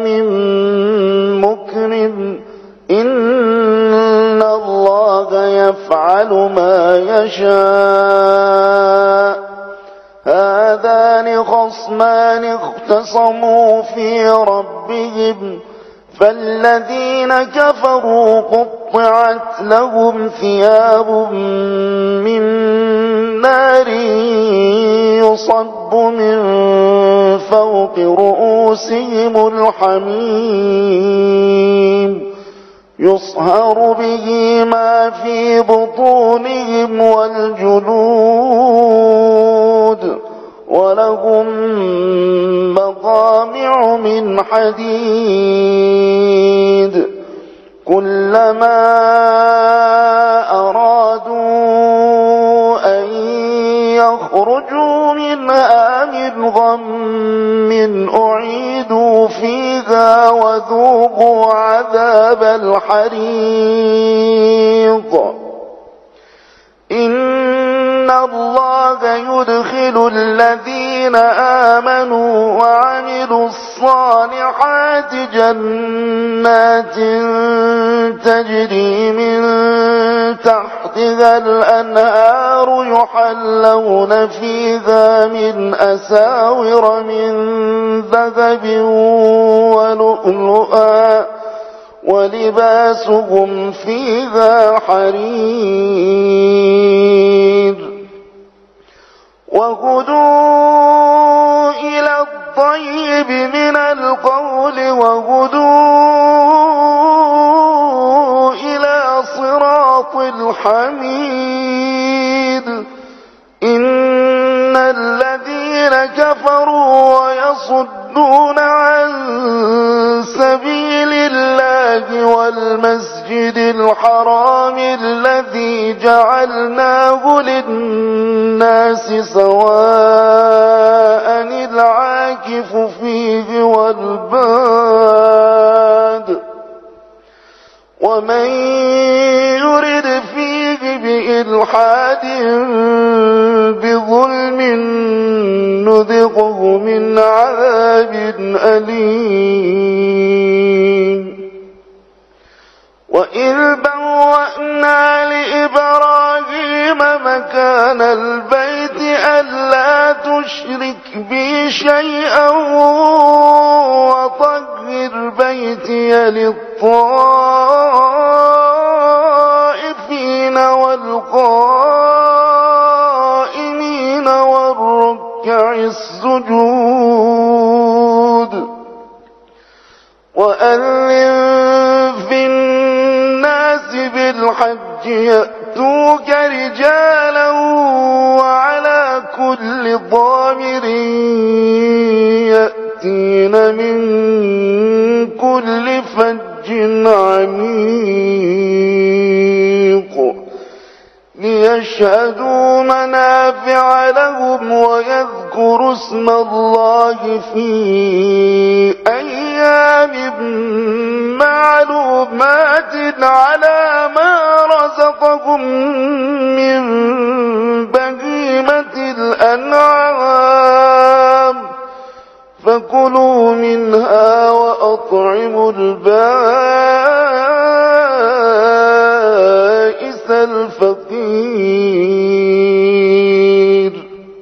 مكرم إن الله يفعل ما يشاء هذان خصمان اختصموا في ربهم فالذين كفروا قطعت لهم ثياب من نار يصب من فوق رؤوسهم الحميم يصهر به ما في بطونهم والجلود ولهم مقامع من حديد كلما أرادوا أن يخرجوا منها من غم أعيدوا فيها وذوقوا عذاب الحريق إن الله يدخل الذين آمنوا وعملوا الصالحات جنات تجري من تحتها الأنهار يحلون فيها من أساور من ذهب ولؤلؤا ولباسهم فيها حرير وهدوا إلى الطيب من القول وهدوا إلى صراط الحميد إن الذين كفروا ويصدون عن سبيل الله والمسجد الحرام الذي جعلناه للناس سواء العاكف فيه والباد ومن يرد فيه بإلحاد بظلم نذقه من عذاب أليم وإذ بوأنا لإبراهيم مكان البيت ألا تشرك بي شيئا وطهر بيتي للطائفين والقائمين والركع السجود وأذن في الناس بالحج يأتوك رجالا وعلى كل ضامر يأتين من كل فج عميق ليشهدوا منافع لهم ويذكروا اسم الله في أيام معلومات على ما رزقهم من بهيمة الأنعام فكلوا منها وأطعموا البائس الفقير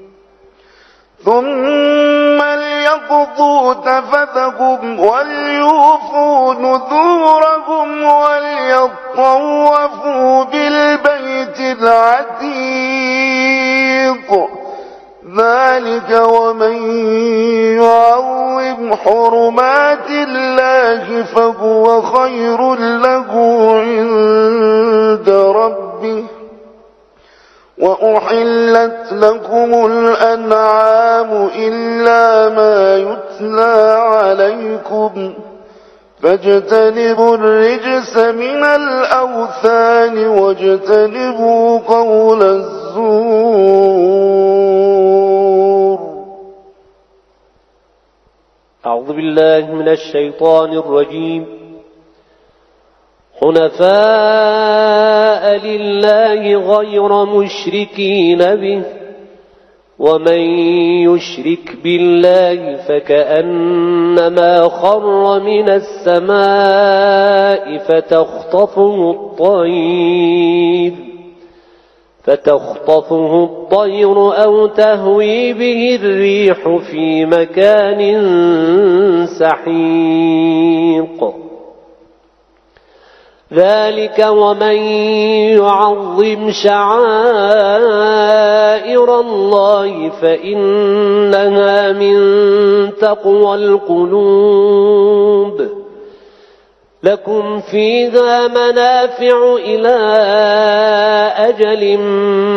ثم ليقضوا تفثهم وليوفوا نذورهم وليطوفوا بالبيت العتيق ذلك ومن يعظم حرمات الله فهو خير له عند ربه وأحلت لكم الأنعام إلا ما يتلى عليكم فاجتنبوا الرجس من الأوثان واجتنبوا قول الزور. أعوذ بالله من الشيطان الرجيم. حنفاء لله غير مشركين به ومن يشرك بالله فكأنما خر من السماء فتخطفه الطير أو تهوي به الريح في مكان سحيق ذلك ومن يعظم شعائر الله فإنها من تقوى القلوب لكم فيها منافع إلى أجل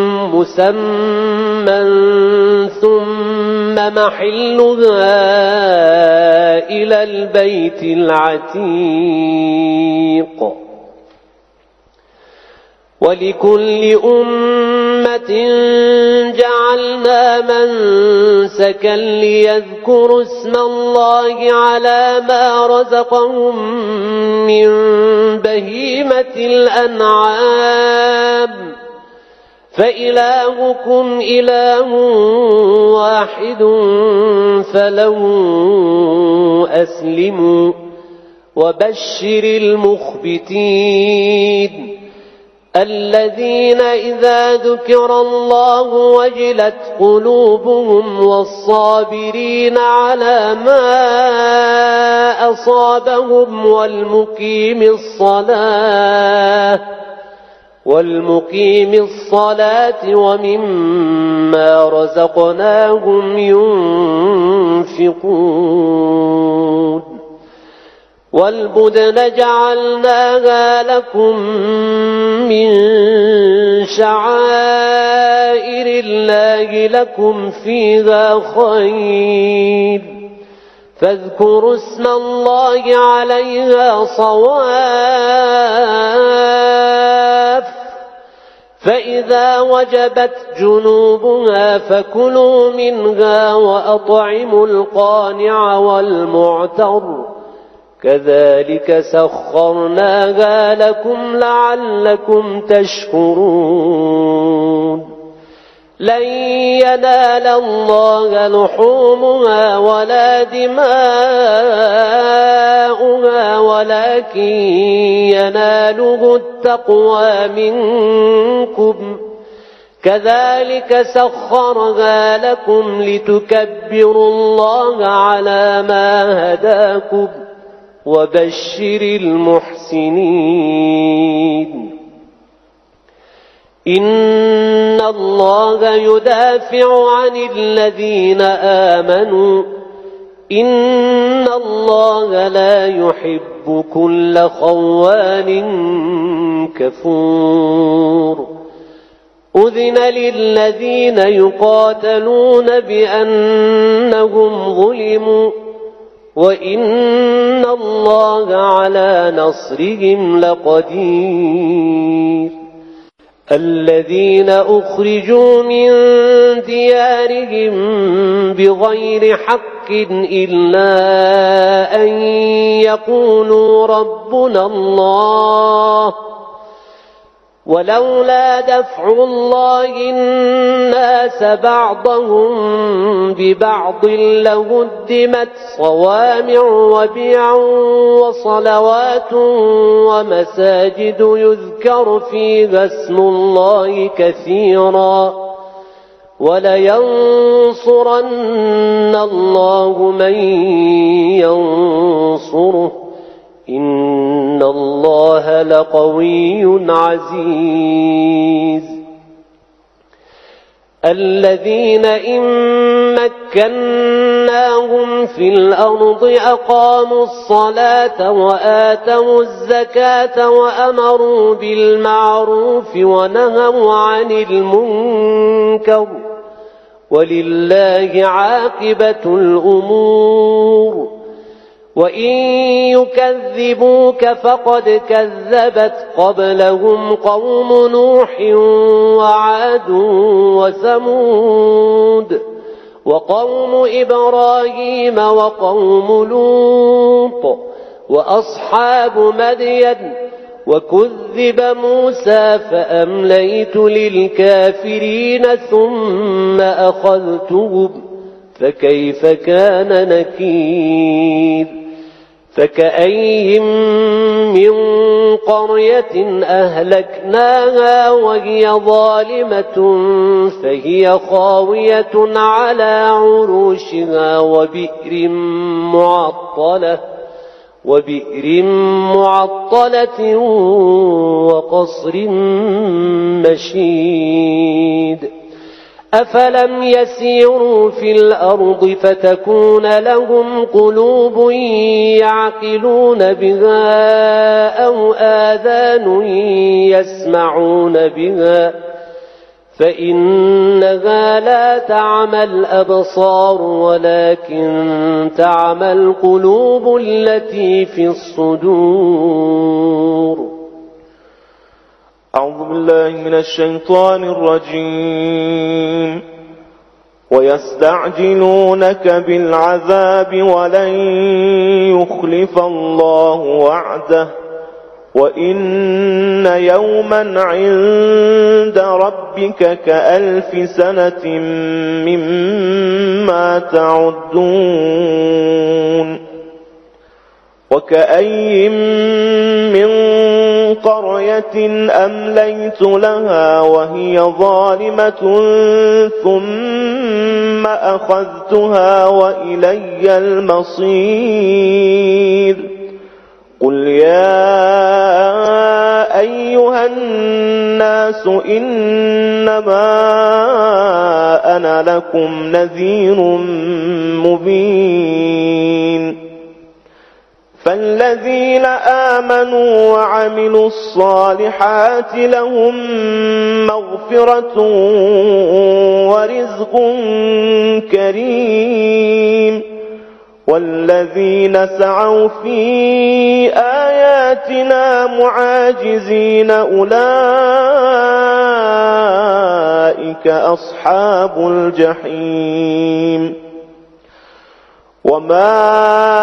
مسمى ثم محلها إلى البيت العتيق ولكل أمة جعلنا منسكا ليذكروا اسم الله على ما رزقهم من بهيمة الأنعام فإلهكم إله واحد فله أسلموا وبشر المخبتين الذين إذا ذكر الله وجلت قلوبهم والصابرين على ما أصابهم والمقيم الصلاة ومما رزقناهم ينفقون والبدن جعلناها لكم من شعائر الله لكم فيها خير فاذكروا اسم الله عليها صواف فإذا وجبت جنوبها فكلوا منها وأطعموا القانع والمعتر كذلك سخرناها لكم لعلكم تشكرون لن ينال الله لحومها ولا دماؤها ولكن يناله التقوى منكم كذلك سخرها لكم لتكبروا الله على ما هداكم وبشر المحسنين إن الله يدافع عن الذين آمنوا إن الله لا يحب كل خوان كفور أذن للذين يقاتلون بأنهم ظلموا وإن الله على نصرهم لقدير الذين أخرجوا من ديارهم بغير حق إلا أن يقولوا ربنا الله ولولا دفع الله الناس بعضهم ببعض لهدمت صوامع وبيع وصلوات ومساجد يذكر فيها اسم الله كثيرا ولينصرن الله من ينصره إن الله لقوي عزيز الذين إن مكناهم في الأرض أقاموا الصلاة وآتوا الزكاة وأمروا بالمعروف ونهوا عن المنكر ولله عاقبة الأمور وإن يكذبوك فقد كذبت قبلهم قوم نوح وعاد وثمود وقوم إبراهيم وقوم لوط وأصحاب مدين وكذب موسى فأمليت للكافرين ثم أخذتهم فكيف كان نكير فكأين من قرية أهلكناها وهي ظالمة فهي خاوية على عروشها وبئر معطلة وقصر مشيد أفلم يسيروا في الأرض فتكون لهم قلوب يعقلون بها أو آذان يسمعون بها فإنها لا تعمى الأبصار ولكن تعمى القلوب التي في الصدور. أعوذ بالله من الشيطان الرجيم. ويستعجلونك بالعذاب ولن يخلف الله وعده وإن يوما عند ربك كألف سنة مما تعدون. وكأي من قرية أمليت لها وهي ظالمة ثم أخذتها وإلي المصير. قل يا أيها الناس إنما أنا لكم نذير مبين. فالذين آمنوا وعملوا الصالحات لهم مغفرة ورزق كريم. والذين سعوا في آياتنا معاجزين أولئك أصحاب الجحيم. وما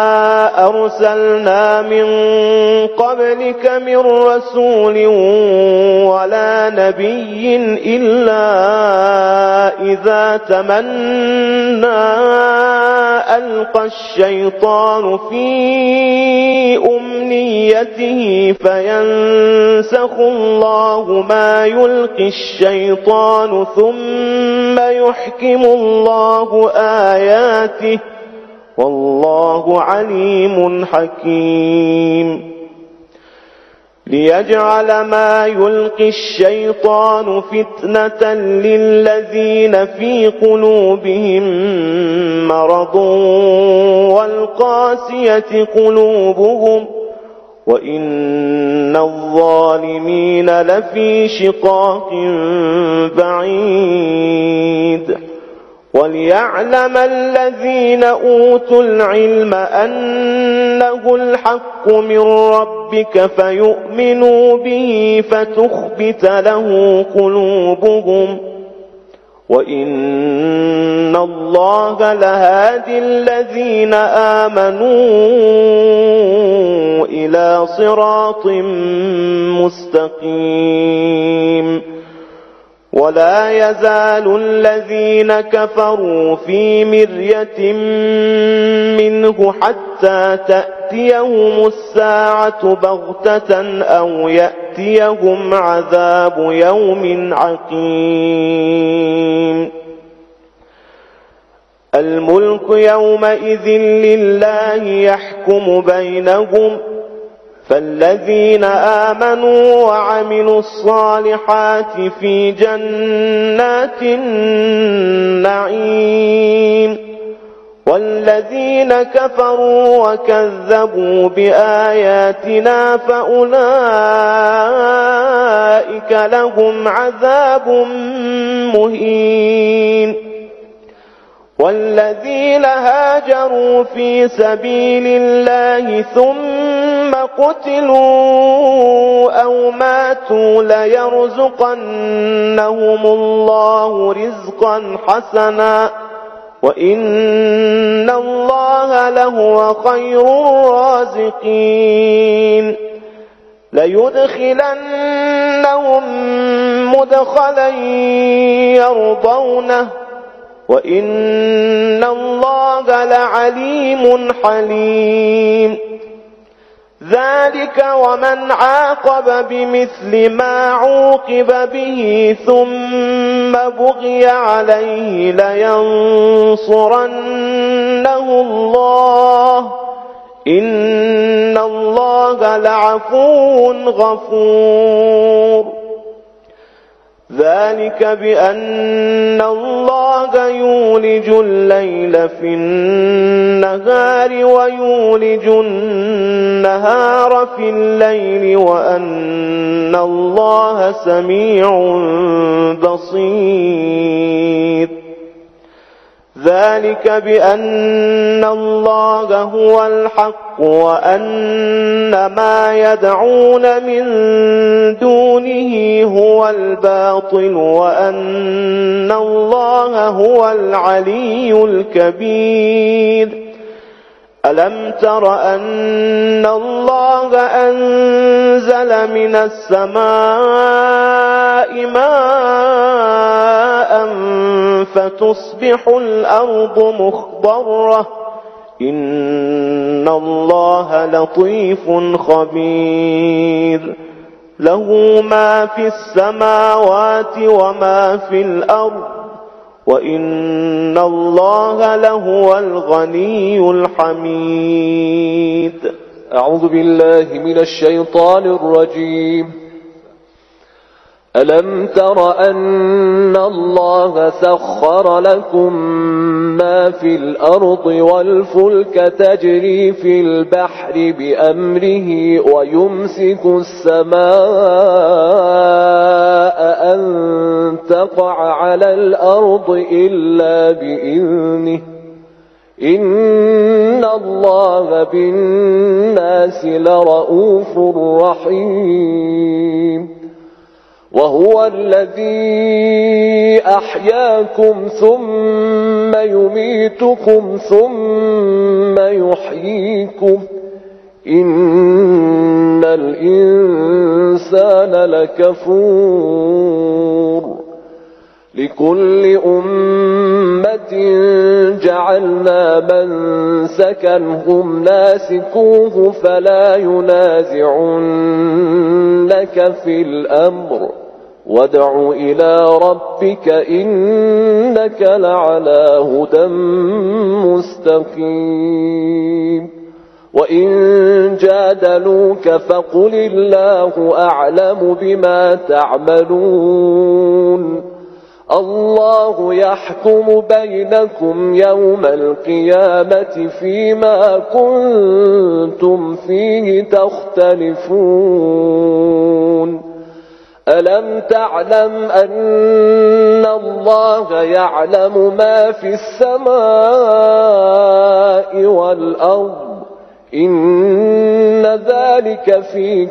أرسلنا من قبلك من رسول ولا نبي إلا إذا تمنى ألقى الشيطان في أمنيته فينسخ الله ما يلقي الشيطان ثم يحكم الله آياته والله عليم حكيم. ليجعل ما يلقي الشيطان فتنة للذين في قلوبهم مرض والقاسية قلوبهم وإن الظالمين لفي شقاق بعيد. وليعلم الذين أوتوا العلم أنه الحق من ربك فيؤمنوا به فتخبت له قلوبهم وإن الله لهادي الذين آمنوا إلى صراط مستقيم. ولا يزال الذين كفروا في مرية منه حتى تأتيهم الساعة بغتة أو يأتيهم عذاب يوم عقيم. الملك يومئذ لله يحكم بينهم فالذين آمنوا وعملوا الصالحات في جنات النعيم والذين كفروا وكذبوا بآياتنا فأولئك لهم عذاب مهين. والذين هاجروا في سبيل الله ثم قتلوا أو ماتوا ليرزقنهم الله رزقا حسنا وإن الله لهو خير الرازقين. ليدخلنهم مدخلا يرضونه وإن الله لعليم حليم. ذلك ومن عاقب بمثل ما عوقب به ثم بغي عليه لينصرنه الله إن الله لعفو غفور. ذلك بأن الله يولج الليل في النهار ويولج النهار في الليل وأن الله سميع بصير. ذلك بأن الله هو الحق وأن ما يدعون من دونه هو الباطل وأن الله هو العلي الكبير. ألم تر أن الله أنزل من السماء ماء فتصبح الأرض مخضرة إن الله لطيف خبير. له ما في السماوات وما في الأرض وإن الله لهو الغني الحميد. أعوذ بالله من الشيطان الرجيم. ألم تر أن الله سخر لكم ما في الأرض والفلك تجري في البحر بأمره ويمسك السماء أن تقع على الأرض إلا بإذنه إن الله بالناس لرؤوف رحيم. وهو الذي أحياكم ثم يميتكم ثم يحييكم إن الإنسان لكفور. لكل أمة جعلنا منسكا هم ناسكوه فلا ينازعنك في الأمر وادع إلى ربك إنك لعلى هدى مستقيم. وإن جادلوك فقل الله أعلم بما تعملون الله يحكم بينكم يوم القيامة فيما كنتم فيه تختلفون. ألم تعلم أن الله يعلم ما في السماء والأرض إن ذلك في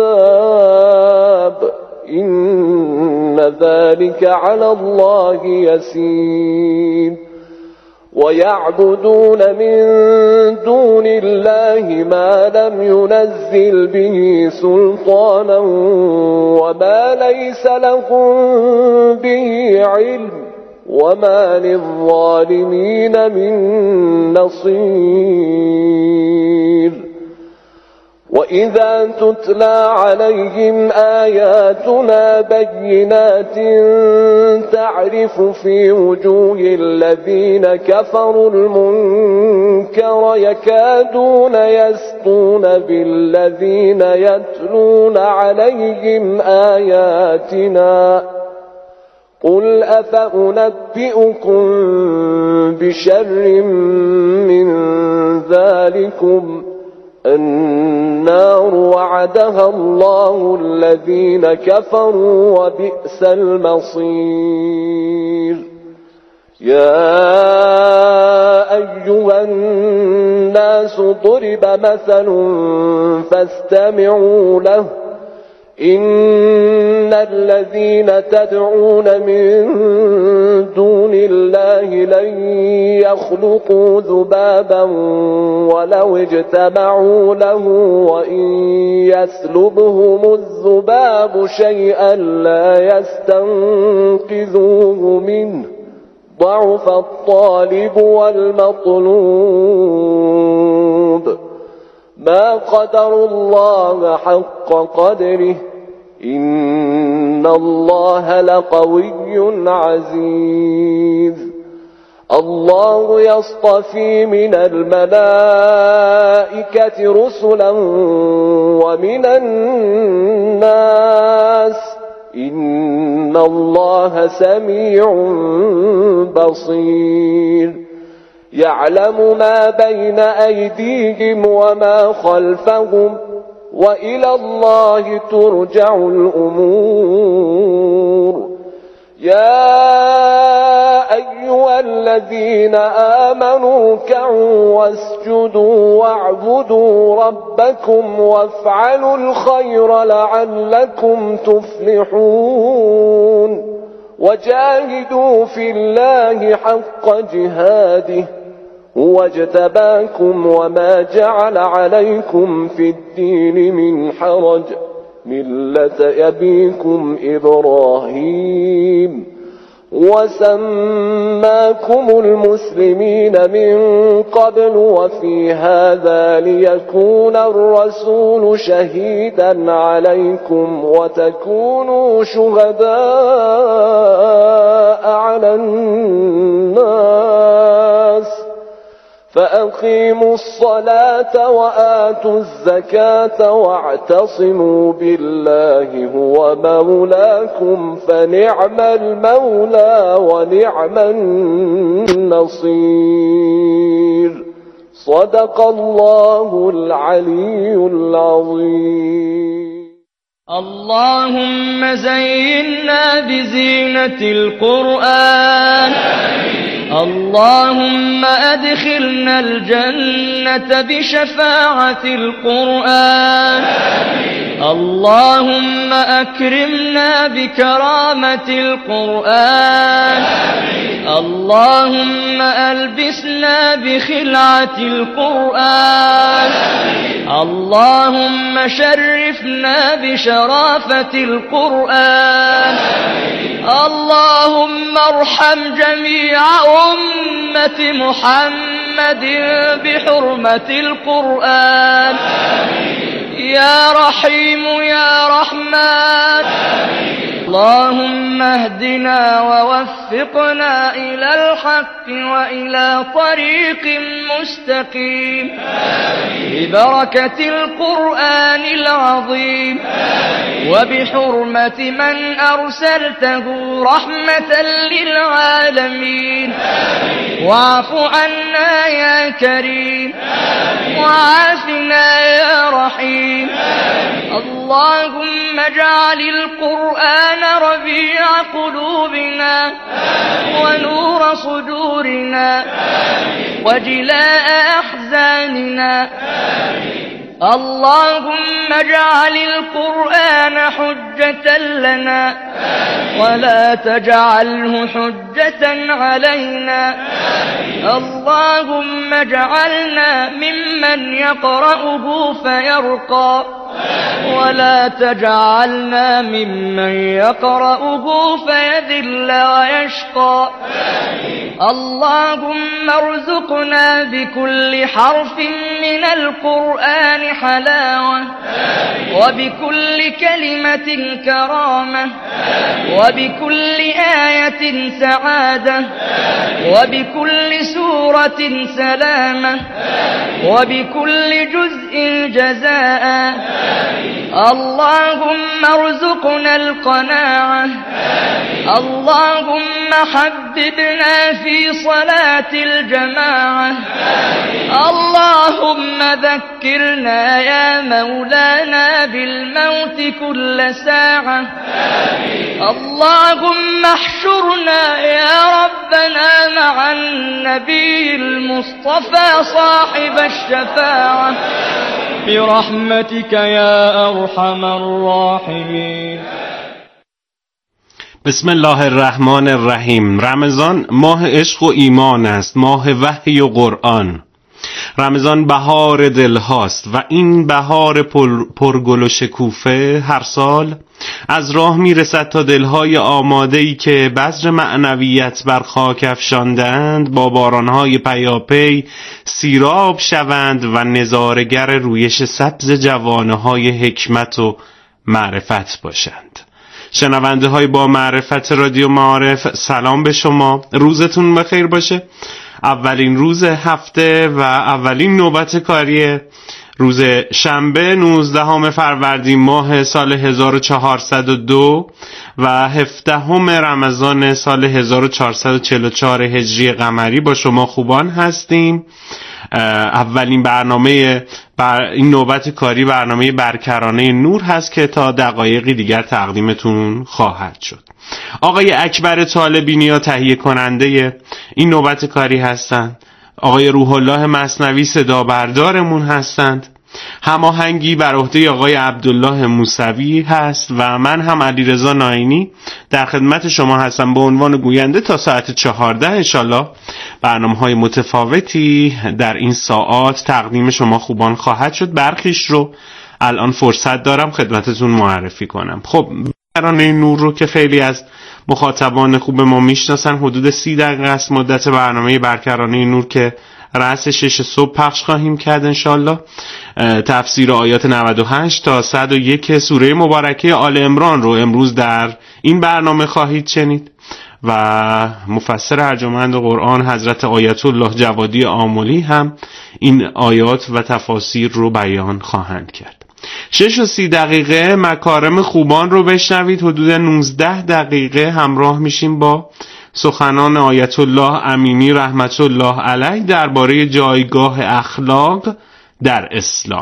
كتاب إن ذلك على الله يسير. ويعبدون من دون الله ما لم ينزل به سلطانا وما ليس لهم به علم وما للظالمين من نصير. وإذا تتلى عليهم آياتنا بينات تعرف في وجوه الذين كفروا المنكر يكادون يسطون بالذين يتلون عليهم آياتنا قل أفأنبئكم بشر من ذلكم النار وعدها الله الذين كفروا وبئس المصير. يا أيها الناس ضرب مثل فاستمعوا له إن الذين تدعون من دون الله لن يخلقوا ذبابا ولو اجتمعوا له وإن يسلبهم الذباب شيئا لا يستنقذوه منه ضعف الطالب والمطلوب ما قدروا الله حق قدره إن الله لقوي عزيز الله يصطفي من الملائكة رسلا ومن الناس إن الله سميع بصير يعلم ما بين أيديهم وما خلفهم وإلى الله ترجع الأمور يا أيها الذين آمنوا اركعوا واسجدوا واعبدوا ربكم وافعلوا الخير لعلكم تفلحون وجاهدوا في الله حق جهاده هو اجتباكم وما جعل عليكم في الدين من حرج ملة أبيكم إبراهيم وسماكم المسلمين من قبل وفي هذا ليكون الرسول شهيدا عليكم وتكونوا شهداء على الناس فأقيموا الصلاة وآتوا الزكاة واعتصموا بالله هو مولاكم فنعم المولى ونعم النصير صدق الله العلي العظيم. اللهم زينا بزينة القرآن اللهم أدخلنا الجنة بشفاعة القرآن اللهم أكرمنا بكرامة القرآن اللهم ألبسنا بخلعة القرآن اللهم شرفنا بشرافة القرآن اللهم ارحم جميع أمة محمد بحرمة القرآن يا رحيم يا رحمن اللهم اهدنا ووفقنا إلى الحق وإلى طريق مستقيم ببركة القرآن العظيم وبحرمة من أرسلته رحمة للعالمين واعف عنا يا كريم وعافنا يا رحيم اللهم اجعل القرآن ربيع قلوبنا ونور صدورنا وجلاء أحزاننا اللهم اجعل القرآن حجة لنا ولا تجعله حجة علينا اللهم اجعلنا ممن يقرأه فيرقى ولا تجعلنا ممن يقرأه فيذل ويشقى اللهم ارزقنا بكل حرف من القرآن حلاوة وبكل كلمة كرامة وبكل آية سعادة وبكل سورة سلامة وبكل جزء جزاء اللهم ارزقنا القناعة اللهم حببنا في صلاة الجماعة اللهم ذكرنا يا مولانا بالموت كل ساعة اللهم احشرنا يا ربنا مع النبي المصطفى صاحب الشفاعة برحمتك يا أرحم الراحمين. بسم الله الرحمن الرحیم. رمضان ماه عشق و ایمان است، ماه وحی و قرآن. رمضان بهار دل هاست و این بهار پرگل و شکوفه هر سال از راه میرسد تا دلهای آماده‌ای که بذر معنویت بر خاک افشاندند با بارانهای پیاپی سیراب شوند و نظاره‌گر رویش سبز جوانه‌های حکمت و معرفت باشند. شنونده های با معرفت رادیو معارف، سلام به شما، روزتون بخیر باشه. اولین روز هفته و اولین نوبت کاری روز شنبه 19 فروردین ماه سال 1402 و 17 رمضان سال 1444 هجری قمری با شما خوبان هستیم. اولین برنامه این نوبت کاری برنامه برکرانه نور هست که تا دقایقی دیگر تقدیمتون خواهد شد. آقای اکبر طالبینیا تهیه کننده این نوبت کاری هستند. آقای روح الله مثنوی صدا بردارمون هستند. هماهنگی بر عهده آقای عبدالله موسوی هست و من هم علیرضا ناینی در خدمت شما هستم به عنوان گوینده تا ساعت 14. انشالله برنامه‌های متفاوتی در این ساعات تقدیم شما خوبان خواهد شد. برخیش رو الان فرصت دارم خدمتتون معرفی کنم. خب برنامه نور رو که خیلی از مخاطبان خوب ما میشناسن، حدود 30 دقیقه است مدت برنامه برکرانه نور که رأس 6 صبح پخش خواهیم کرد انشالله. تفسیر آیات 98 تا 101 سوره مبارکه آل عمران رو امروز در این برنامه خواهید شنید و مفسر ارجمند قرآن حضرت آیت الله جوادی آملی هم این آیات و تفاسیر رو بیان خواهند کرد. 6:30 مکارم خوبان رو بشنوید. حدود 19 دقیقه همراه میشیم با سخنان آیت الله امینی رحمت الله علیه درباره جایگاه اخلاق در اسلام.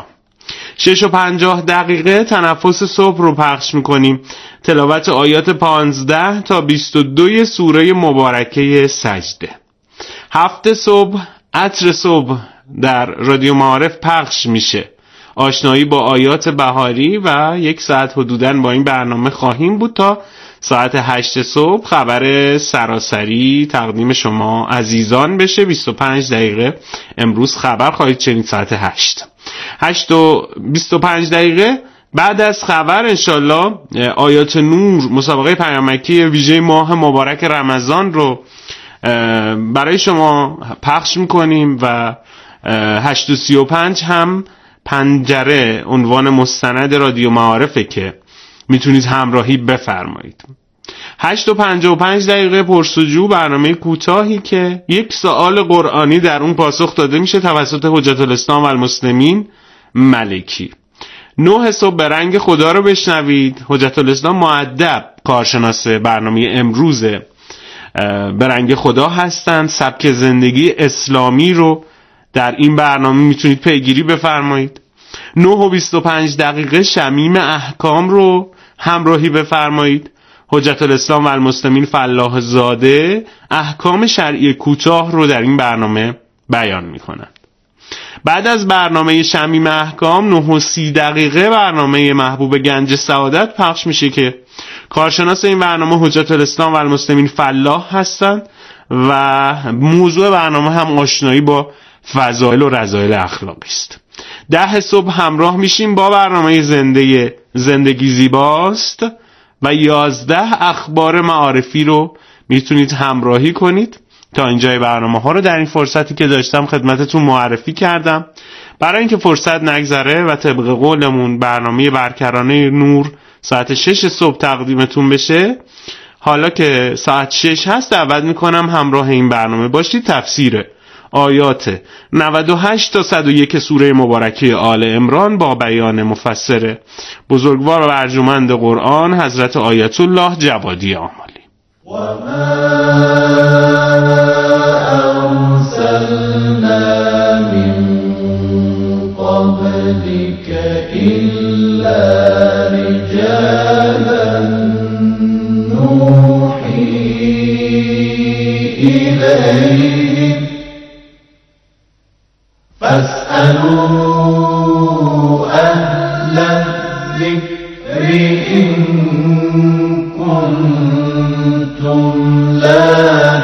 6:50 تنفس صبح رو پخش میکنیم. تلاوت آیات 15 تا 22 سوره مبارکه سجده. 7 صبح عطر صبح در رادیو معارف پخش میشه. آشنایی با آیات بهاری و 1 ساعت حدوداً با این برنامه خواهیم بود تا ساعت 8 صبح خبر سراسری تقدیم شما عزیزان بشه. 25 دقیقه امروز خبر خواهید شنید ساعت 8:25 بعد از خبر انشالله آیات نور مسابقه پیامکی ویژه ماه مبارک رمضان رو برای شما پخش میکنیم و 8:35 هم پنجره عنوان مستند رادیو معارفه که میتونید همراهی بفرمایید. 8:55 پرسجو برنامه کوتاهی که 1 سوال قرآنی در اون پاسخ داده میشه توسط حجت الاسلام و المسلمین ملکی. 9 صبح به رنگ خدا رو بشنوید. حجت الاسلام مؤدب کارشناس برنامه امروز به رنگ خدا هستند. سبک زندگی اسلامی رو در این برنامه میتونید پیگیری بفرمایید. 9:25 شمیم احکام رو همراهی بفرمایید. حجت الاسلام و المسلمین فلاح زاده احکام شرعی کوتاه رو در این برنامه بیان میکنند. بعد از برنامه شمیم احکام 9:30 برنامه محبوب گنج سعادت پخش میشه که کارشناس این برنامه حجت الاسلام و المسلمین فلاح هستند و موضوع برنامه هم آشنایی با فضائل و رذائل اخلاقی است. 10 صبح همراه میشیم با برنامه زندگی زیباست و 11 اخبار معارفی رو میتونید همراهی کنید. تا اینجای برنامه ها رو در این فرصتی که داشتم خدمتتون معرفی کردم. برای اینکه فرصت نگذره و طبق قولمون برنامه برکرانه نور ساعت 6 صبح تقدیمتون بشه، حالا که ساعت 6 هست دعوت میکنم همراه این برنامه باشید. تفسیر آیات 98 تا 101 سوره مبارکه آل عمران با بیان مفسر بزرگوار و ارجمند قرآن حضرت آیت الله جوادی آملی. و ما ارسلنا من قبلك الا رجالا نوحی الیهم فاسألوا كنتم لا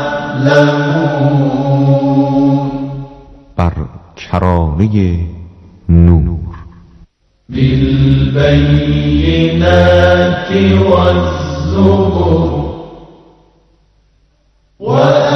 تعلمون بر کرانه نور بالبينات والزبر